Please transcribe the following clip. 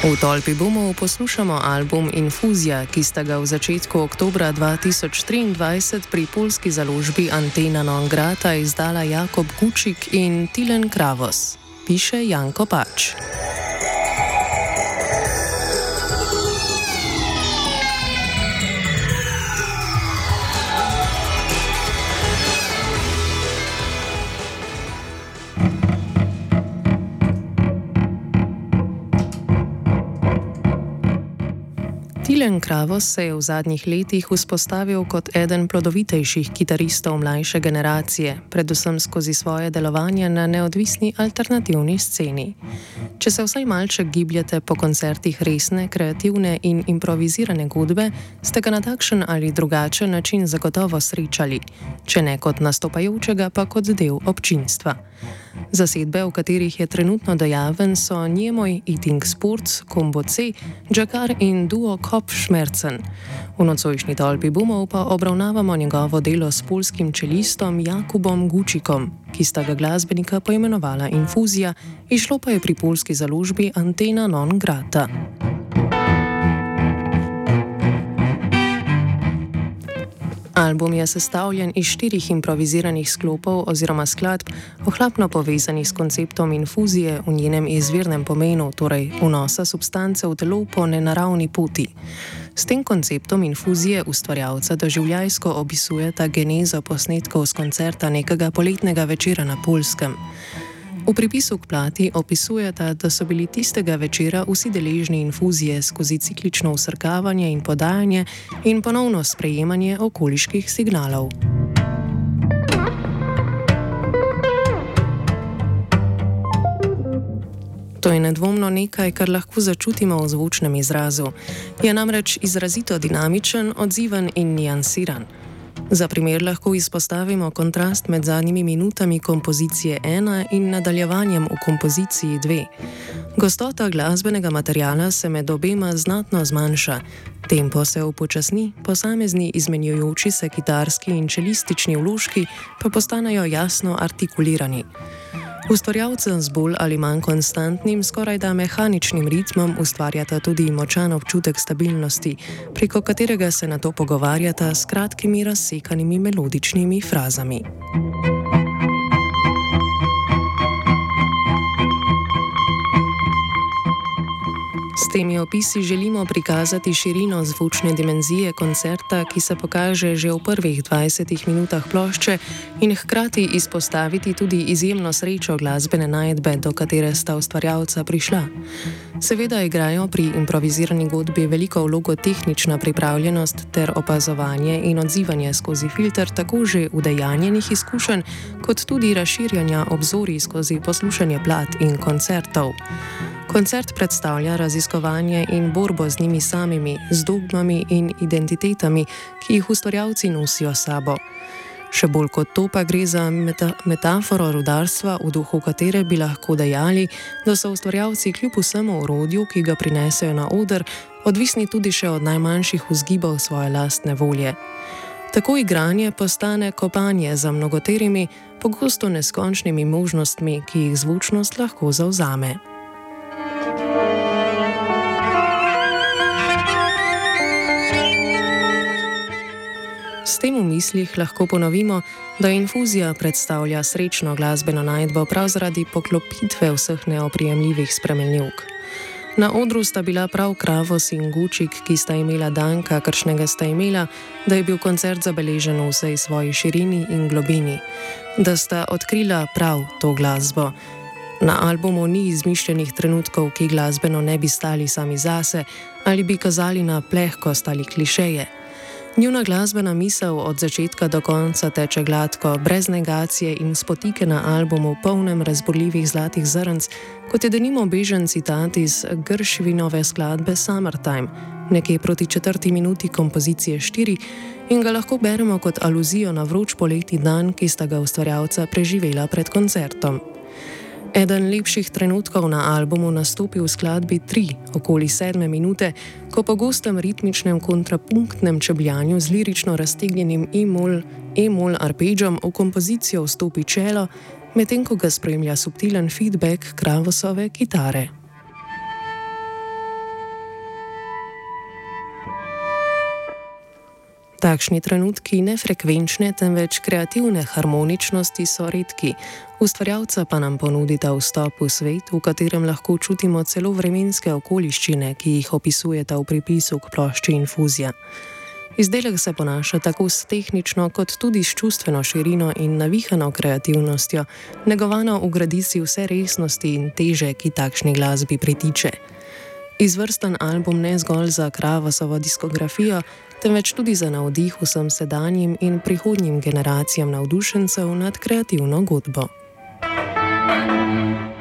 V Tolpi Bumov poslušamo album Infuzija, ki sta ga v začetku oktobra 2023 pri poljski založbi Antena Non Grata izdala Jakub Kučik in Tilen Kravos. Piše Janko Pač. Tilen Kravos se je v zadnjih letih vzpostavil kot eden plodovitejših kitaristov mlajše generacije, predvsem skozi svoje delovanje na neodvisni alternativni sceni. Če se vsaj malček gibljete po koncertih resne, kreativne in improvizirane godbe, ste ga na takšen ali drugačen način zagotovo srečali, če ne kot nastopajočega, pa kot del občinstva. Zasedbe, v katerih je trenutno dejaven, so Njemoj, Eating Sports, Combo C, Džakar in duo Kopfschmerzen. V nocojšnji Tolpi Bumov pa obravnavamo njegovo delo s poljskim čelistom Jakubom Kučikom, ki sta ga glasbenika poimenovala Infuzija, izšlo pa je pri poljski založbi Antena Non Grata. Album je sestavljen iz 4 improviziranih sklopov oziroma skladb, ohlapno povezanih s konceptom infuzije v njenem izvirnem pomenu, torej vnosa substance v telo po nenaravni poti. S tem konceptom infuzije ustvarjalca doživljajsko opisujeta genezo posnetkov z koncerta nekega poletnega večera na Poljskem. V pripisu k plati opisujeta, da so bili tistega večera vsi deležni infuzije skozi ciklično vsrkavanje in podajanje in ponovno sprejemanje okoliških signalov. To je nedvomno nekaj, kar lahko začutimo v zvočnem izrazu. Je namreč izrazito dinamičen, odziven in niansiran. Za primer lahko izpostavimo kontrast med zadnjimi minutami kompozicije 1 in nadaljevanjem v kompoziciji 2. Gostota glasbenega materiala se med obema znatno zmanjša, tempo se upočasni, posamezni izmenjujoči se kitarski in čelistični vložki pa postanejo jasno artikulirani. Ustvarjalca z bolj ali manj konstantnim, skorajda mehaničnim ritmom ustvarjata tudi močan občutek stabilnosti, preko katerega se nato pogovarjata s kratkimi razsekanimi melodičnimi frazami. S temi opisi želimo prikazati širino zvočne dimenzije koncerta, ki se pokaže že v prvih 20 minutah plošče, in hkrati izpostaviti tudi izjemno srečo glasbene najdbe, do katere sta ustvarjalca prišla. Seveda igrajo pri improvizirani godbi veliko vlogo tehnična pripravljenost ter opazovanje in odzivanje skozi filter tako že udejanjenih izkušenj, kot tudi razširjanja obzorij skozi poslušanje plat in koncertov. Koncert predstavlja raziskovanje in borbo z njimi samimi, z dogmami in identitetami, ki jih ustvarjalci nosijo sabo. Še bolj kot to pa gre za metaforo rudarstva, v duhu katere bi lahko dejali, da so ustvarjalci kljub vsemu orodju, ki ga prinesejo na oder, odvisni tudi še od najmanjših vzgibov svoje lastne volje. Tako igranje postane kopanje za mnogoterimi, pogosto neskončnimi možnostmi, ki jih zvočnost lahko zavzame. S tem v mislih lahko ponovimo, da infuzija predstavlja srečno glasbeno najdbo prav zaradi poklopitve vseh neoprijemljivih spremenljivk. Na odru sta bila prav Kravos in Kučik, ki sta imela dan, kakršnega sta imela, da je bil koncert zabeležen v vsej svoji širini in globini, da sta odkrila prav to glasbo. Na albumu ni izmišljenih trenutkov, ki glasbeno ne bi stali sami zase ali bi kazali na plehkost ali klišeje. Njuna glasbena misel od začetka do konca teče gladko, brez negacije in spotike na albumu polnem razburljivih zlatih zrnc, kot je denimo bežen citat iz Gershwinove skladbe Summertime, nekje proti 4. minuti kompozicije 4, in ga lahko beremo kot aluzijo na vroč poletni dan, ki sta ga ustvarjalca preživela pred koncertom. Eden lepših trenutkov na albumu nastopi v skladbi 3, okoli 7. minute, ko po gostem ritmičnem kontrapunktnem čebljanju z lirično raztegnjenim e-mol arpeggiom v kompozicijo vstopi čelo, medtem ko ga spremlja subtilen feedback Kravosove kitare. Takšni trenutki nefrekvenčne, temveč kreativne harmoničnosti so redki, ustvarjalca pa nam ponudita vstop v svet, v katerem lahko čutimo celo vremenske okoliščine, ki jih opisujeta v pripisu k plošči Infuzija. Izdelek se ponaša tako s tehnično kot tudi s čustveno širino in navihano kreativnostjo, negovano v gradici vse resnosti in teže, ki takšni glasbi pritiče. Izvrsten album ne zgolj za Kravasovo diskografijo, temveč tudi za navdih vsem sedanjim in prihodnjim generacijam navdušencev nad kreativno godbo.